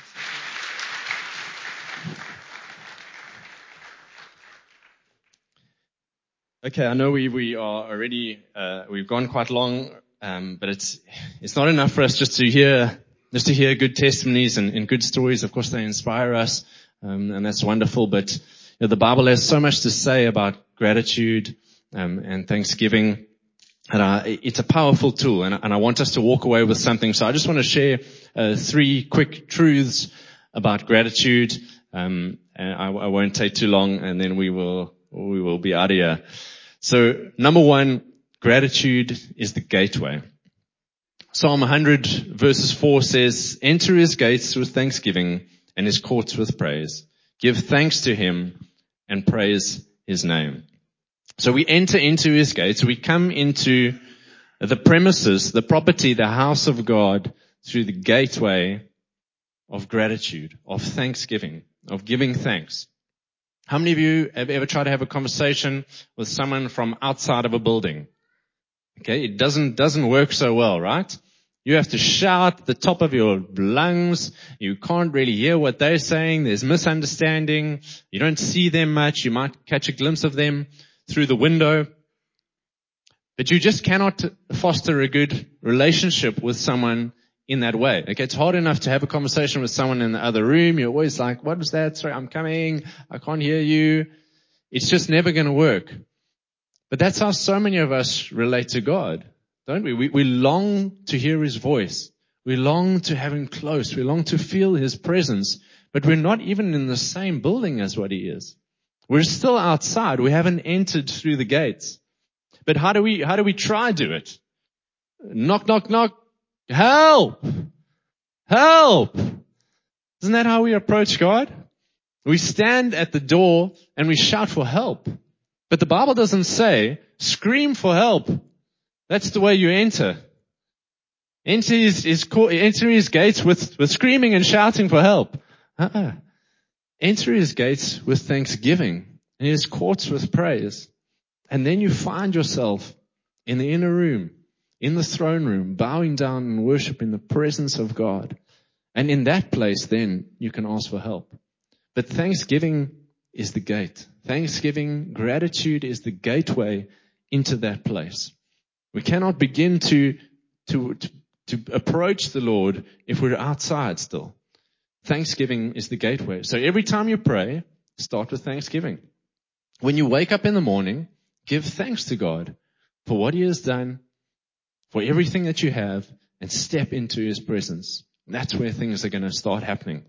Okay, I know we, we are already, uh, we've gone quite long, um, but it's, it's not enough for us just to hear, just to hear good testimonies and, and good stories. Of course, they inspire us, um, and that's wonderful, but you know, the Bible has so much to say about gratitude, um, and thanksgiving. And uh, it's a powerful tool, and, and I want us to walk away with something. So I just want to share uh, three quick truths about gratitude. Um, and I, I won't take too long, and then we will we will be out of here. So number one, gratitude is the gateway. Psalm one hundred verses four says, "Enter his gates with thanksgiving and his courts with praise. Give thanks to him and praise his name." So we enter into his gates. We come into the premises, the property, the house of God through the gateway of gratitude, of thanksgiving, of giving thanks. How many of you have ever tried to have a conversation with someone from outside of a building? Okay, it doesn't, doesn't work so well, right? You have to shout at the top of your lungs. You can't really hear what they're saying. There's misunderstanding. You don't see them much. You might catch a glimpse of them through the window. But you just cannot foster a good relationship with someone in that way. Okay, it's hard enough to have a conversation with someone in the other room. You're always like, what was that? Sorry, I'm coming. I can't hear you. It's just never going to work. But that's how so many of us relate to God, don't we? we? We long to hear his voice. We long to have him close. We long to feel his presence. But we're not even in the same building as what he is. We're still outside. We haven't entered through the gates. But how do we, how do we try to do it? Knock, knock, knock. Help! Help! Isn't that how we approach God? We stand at the door and we shout for help. But the Bible doesn't say, scream for help. That's the way you enter. Enter his, his, enter his gates with, with screaming and shouting for help. Uh-uh. Enter his gates with thanksgiving and his courts with praise. And then you find yourself in the inner room, in the throne room, bowing down and worship in the presence of God. And in that place, then you can ask for help. But thanksgiving is the gate. Thanksgiving, gratitude is the gateway into that place. We cannot begin to, to, to, to approach the Lord if we're outside still. Thanksgiving is the gateway. So every time you pray, start with thanksgiving. When you wake up in the morning, give thanks to God for what he has done, for everything that you have, and step into his presence. That's where things are going to start happening.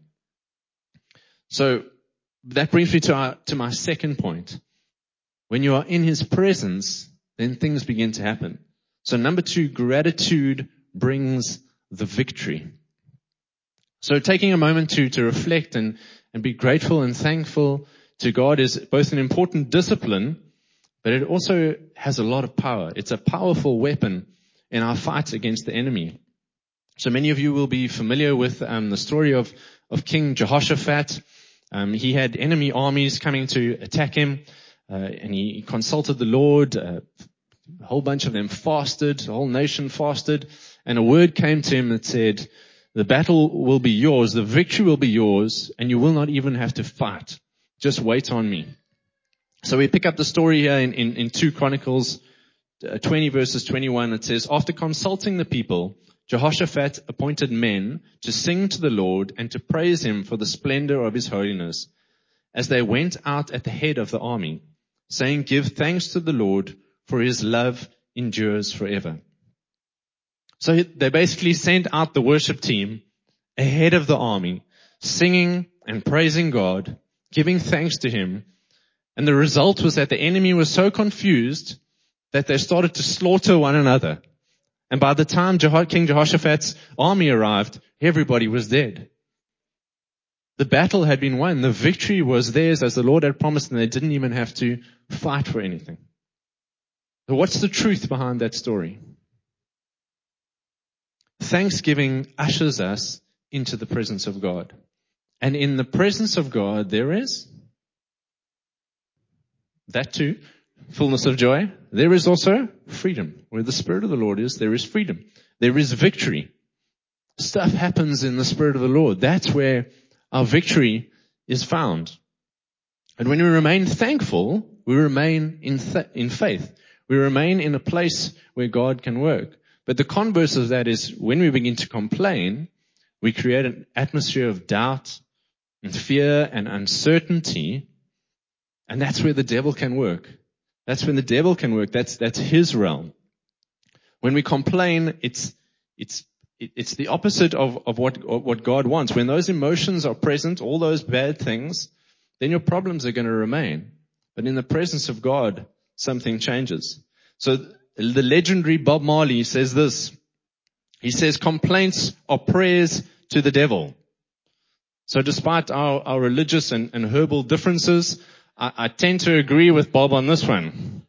So that brings me to, our, to my second point. When you are in his presence, then things begin to happen. So number two, gratitude brings the victory. So taking a moment to, to reflect and, and be grateful and thankful to God is both an important discipline, but it also has a lot of power. It's a powerful weapon in our fight against the enemy. So many of you will be familiar with um, the story of, of King Jehoshaphat. Um, he had enemy armies coming to attack him, uh, and he consulted the Lord, uh, a whole bunch of them fasted, the whole nation fasted, and a word came to him that said, the battle will be yours, the victory will be yours, and you will not even have to fight. Just wait on me. So we pick up the story here in, in, in two Chronicles uh, twenty verses twenty-one. It says, after consulting the people, Jehoshaphat appointed men to sing to the Lord and to praise him for the splendor of his holiness, as they went out at the head of the army, saying, give thanks to the Lord, for his love endures forever. So they basically sent out the worship team ahead of the army, singing and praising God, giving thanks to him. And the result was that the enemy was so confused that they started to slaughter one another. And by the time Jeho- King Jehoshaphat's army arrived, everybody was dead. The battle had been won. The victory was theirs as the Lord had promised, and they didn't even have to fight for anything. So what's the truth behind that story? Thanksgiving ushers us into the presence of God. And in the presence of God, there is that too, fullness of joy. There is also freedom. Where the Spirit of the Lord is, there is freedom. There is victory. Stuff happens in the Spirit of the Lord. That's where our victory is found. And when we remain thankful, we remain in th- in faith. We remain in a place where God can work. But the converse of that is when we begin to complain, we create an atmosphere of doubt and fear and uncertainty. And that's where the devil can work. That's when the devil can work. That's, that's his realm. When we complain, it's, it's, it's the opposite of, of what, of what God wants. When those emotions are present, all those bad things, then your problems are going to remain. But in the presence of God, something changes. So the legendary Bob Marley says this. He says, complaints are prayers to the devil. So despite our, our religious and, and herbal differences, I, I tend to agree with Bob on this one.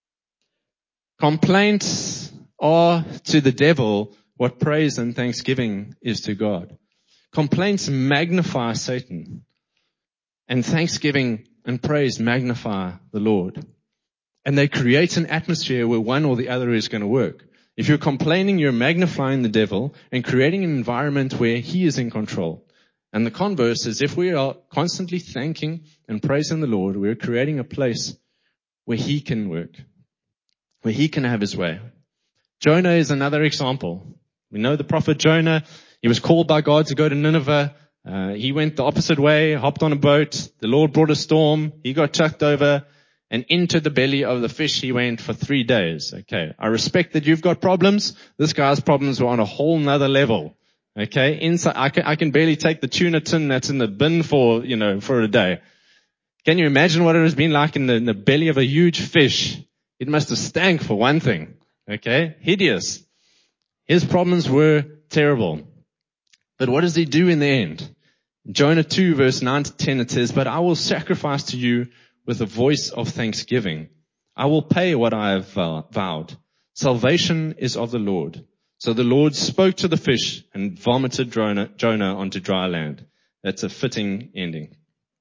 Complaints are to the devil what praise and thanksgiving is to God. Complaints magnify Satan, and thanksgiving and praise magnify the Lord. And they create an atmosphere where one or the other is going to work. If you're complaining, you're magnifying the devil and creating an environment where he is in control. And the converse is if we are constantly thanking and praising the Lord, we're creating a place where he can work, where he can have his way. Jonah is another example. We know the prophet Jonah. He was called by God to go to Nineveh. Uh, he went the opposite way, hopped on a boat. The Lord brought a storm. He got chucked over. And into the belly of the fish he went for three days. Okay. I respect that you've got problems. This guy's problems were on a whole nother level. Okay. Inside, I can, I can barely take the tuna tin that's in the bin for, you know, for a day. Can you imagine what it has been like in the, in the belly of a huge fish? It must have stank for one thing. Okay. Hideous. His problems were terrible. But what does he do in the end? Jonah two verse nine to ten it says, but I will sacrifice to you with a voice of thanksgiving. I will pay what I have vowed. Salvation is of the Lord. So the Lord spoke to the fish and vomited Jonah, Jonah onto dry land. That's a fitting ending.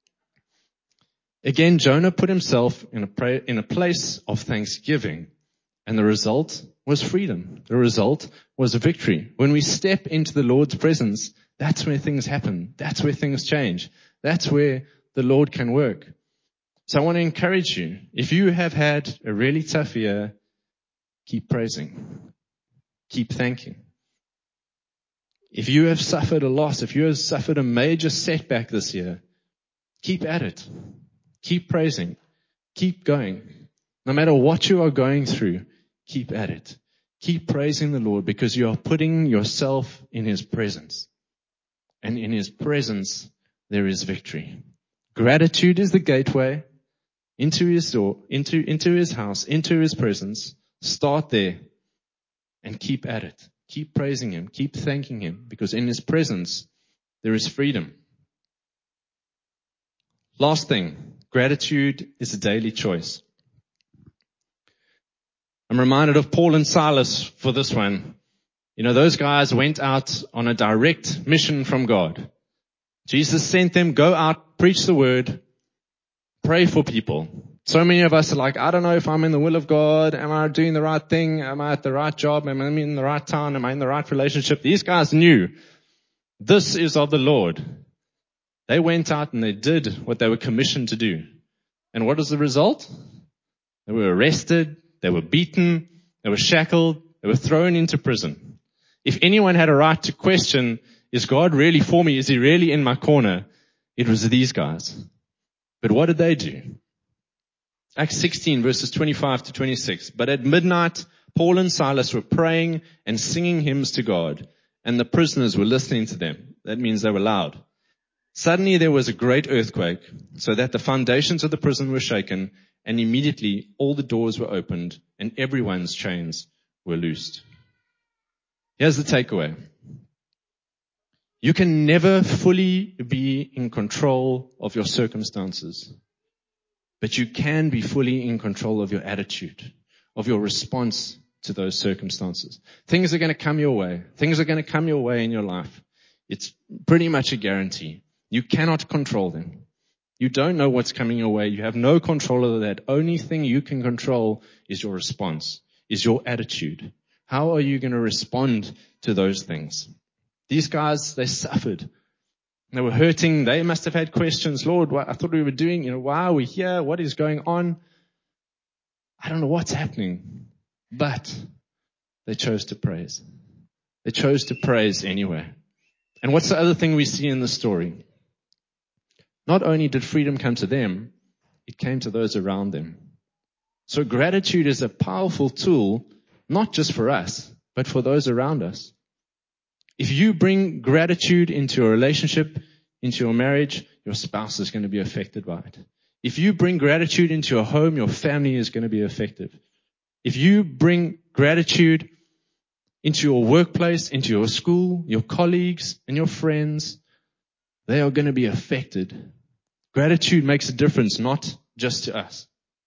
Again, Jonah put himself in a, pra- in a place of thanksgiving, and the result was freedom. The result was a victory. When we step into the Lord's presence, that's where things happen. That's where things change. That's where the Lord can work. So I want to encourage you, if you have had a really tough year, keep praising. Keep thanking. If you have suffered a loss, if you have suffered a major setback this year, keep at it. Keep praising. Keep going. No matter what you are going through, keep at it. Keep praising the Lord because you are putting yourself in His presence. And in His presence, there is victory. Gratitude is the gateway into His door, into, into His house, into His presence. Start there and keep at it. Keep praising Him. Keep thanking Him because in His presence, there is freedom. Last thing, gratitude is a daily choice. I'm reminded of Paul and Silas for this one. You know, those guys went out on a direct mission from God. Jesus sent them, go out, preach the word, pray for people, So many of us are like, I don't know if I'm in the will of God. Am I doing the right thing? Am I at the right job? Am I in the right town? Am I in the right relationship? These guys knew this is of the Lord. They went out and they did what they were commissioned to do. And what was the result? They were arrested. They were beaten. They were shackled. They were thrown into prison. If anyone had a right to question, is God really for me? Is he really in my corner? It was these guys. But what did they do? Acts sixteen verses twenty-five to twenty-six. But at midnight, Paul and Silas were praying and singing hymns to God, and the prisoners were listening to them. That means they were loud. Suddenly there was a great earthquake, so that the foundations of the prison were shaken, and immediately all the doors were opened, and everyone's chains were loosed. Here's the takeaway. You can never fully be in control of your circumstances, but you can be fully in control of your attitude, of your response to those circumstances. Things are going to come your way. Things are going to come your way in your life. It's pretty much a guarantee. You cannot control them. You don't know what's coming your way. You have no control over that. Only thing you can control is your response, is your attitude. How are you going to respond to those things? These guys, they suffered. They were hurting. They must have had questions. Lord, what, I thought we were doing, you know, why are we here? What is going on? I don't know what's happening. But they chose to praise. They chose to praise anyway. And what's the other thing we see in the story? Not only did freedom come to them, it came to those around them. So gratitude is a powerful tool, not just for us, but for those around us. If you bring gratitude into a relationship, into your marriage, your spouse is going to be affected by it. If you bring gratitude into your home, your family is going to be affected. If you bring gratitude into your workplace, into your school, your colleagues, and your friends, they are going to be affected. Gratitude makes a difference, not just to us.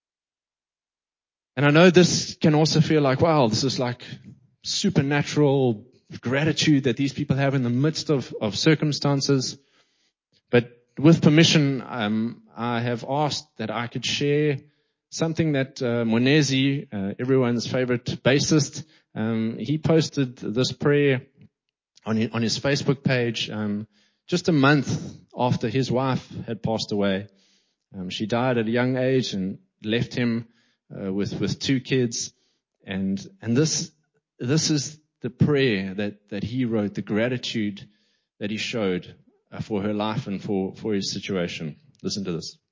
And I know this can also feel like, wow, this is like supernatural gratitude that these people have in the midst of, of circumstances. But with permission, um, I have asked that I could share something that uh, Monezi, uh, everyone's favorite bassist, um, he posted this prayer on his, on his Facebook page um, just a month after his wife had passed away. Um, she died at a young age and left him uh, with with two kids. And and this this is the prayer that, that he wrote, the gratitude that he showed uh, for her life and for, for his situation. Listen to this.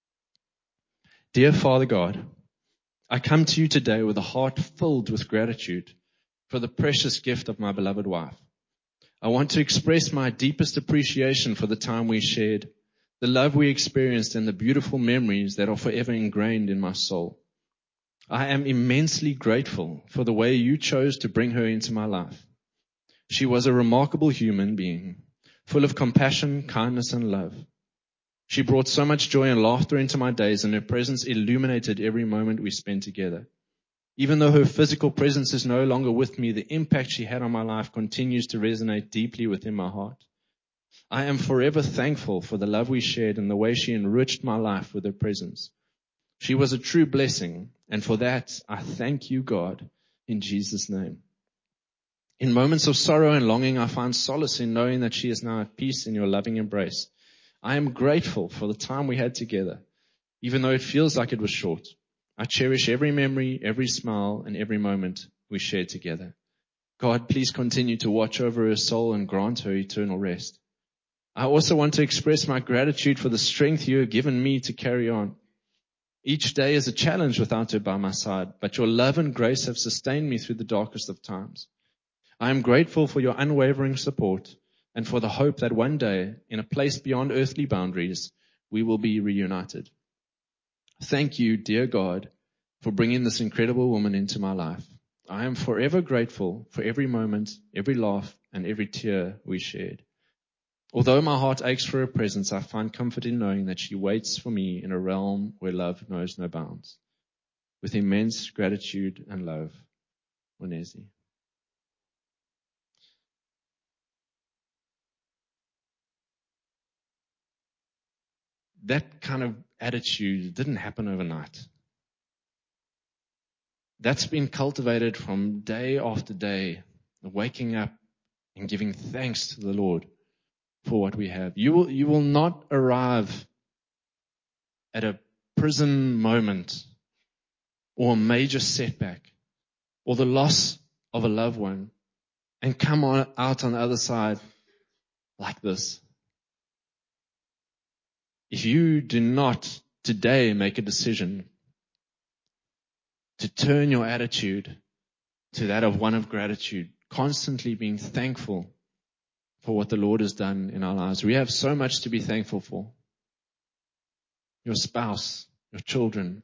Dear Father God, I come to you today with a heart filled with gratitude for the precious gift of my beloved wife. I want to express my deepest appreciation for the time we shared, the love we experienced, and the beautiful memories that are forever ingrained in my soul. I am immensely grateful for the way you chose to bring her into my life. She was a remarkable human being, full of compassion, kindness, and love. She brought so much joy and laughter into my days, and her presence illuminated every moment we spent together. Even though her physical presence is no longer with me, the impact she had on my life continues to resonate deeply within my heart. I am forever thankful for the love we shared and the way she enriched my life with her presence. She was a true blessing, and for that, I thank you, God, in Jesus' name. In moments of sorrow and longing, I find solace in knowing that she is now at peace in your loving embrace. I am grateful for the time we had together, even though it feels like it was short. I cherish every memory, every smile, and every moment we shared together. God, please continue to watch over her soul and grant her eternal rest. I also want to express my gratitude for the strength you have given me to carry on. Each day is a challenge without her by my side, but your love and grace have sustained me through the darkest of times. I am grateful for your unwavering support and for the hope that one day, in a place beyond earthly boundaries, we will be reunited. Thank you, dear God, for bringing this incredible woman into my life. I am forever grateful for every moment, every laugh, and every tear we shared. Although my heart aches for her presence, I find comfort in knowing that she waits for me in a realm where love knows no bounds. With immense gratitude and love, Monezi. that kind of attitude didn't happen overnight. That's been cultivated from day after day, waking up and giving thanks to the Lord for what we have. You will, you will not arrive at a prison moment or a major setback or the loss of a loved one and come on, out on the other side like this. If you do not today make a decision to turn your attitude to that of one of gratitude, constantly being thankful for what the Lord has done in our lives. We have so much to be thankful for. Your spouse, your children,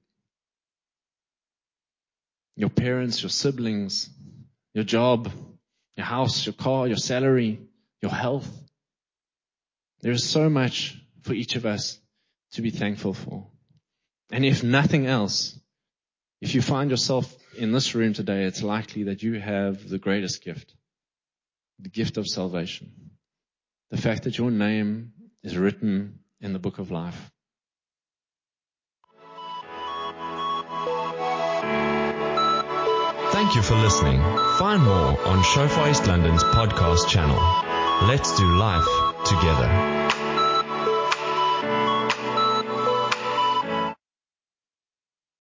your parents, your siblings, your job, your house, your car, your salary, your health. There is so much for each of us to be thankful for. And if nothing else, if you find yourself in this room today, it's likely that you have the greatest gift, the gift of salvation. The fact that your name is written in the book of life. Thank you for listening. Find more on Shofar East London's podcast channel. Let's do life together.